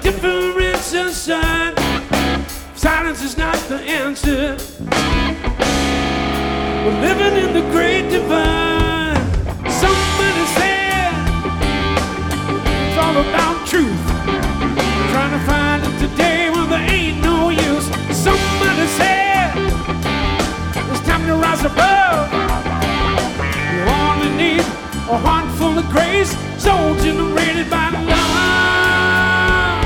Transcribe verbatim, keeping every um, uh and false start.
difference in sign. Silence is not the answer. We're living in the great divide. Somebody said it's all about truth. Trying to find it today when there ain't no